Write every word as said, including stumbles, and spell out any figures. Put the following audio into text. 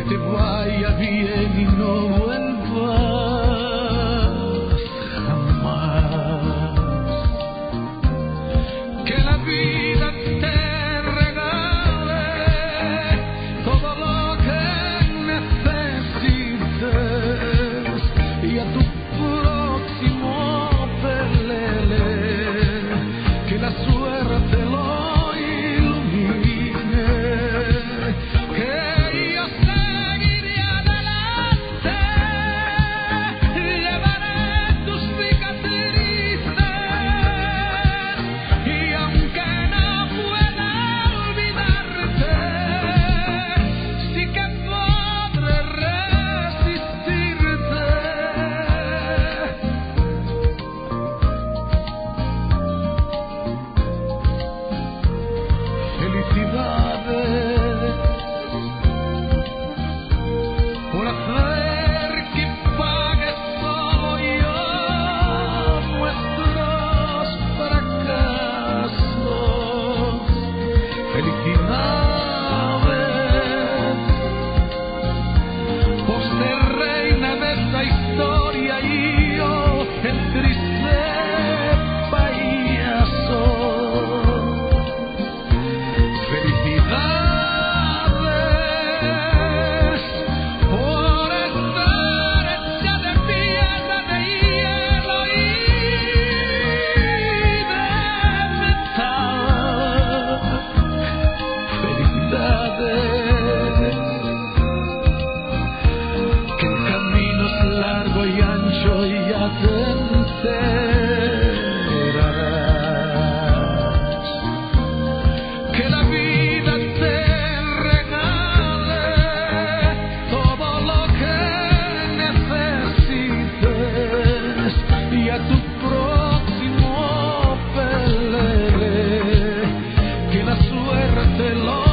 te vaya bien y no vuelvas jamás. Que la vida te regale todo lo que necesites y a tu próximo pelele que la suerte lo ilumine. Que yo seguiré adelante, llevaré tus cicatrices y aunque no pueda olvidarte, sí que podré resistirte. Felicidades por hacer que pague solo yo nuestros fracasos. Felicidades por ser reina de esta historia y yo el triste payaso. Felicidades por estar hecha de piedra, de hielo y de metal. Felicidades, que el camino es largo y ancho y ya te enterarás. Que la vida te regale todo lo que necesites y a tu próximo pelele que la suerte lo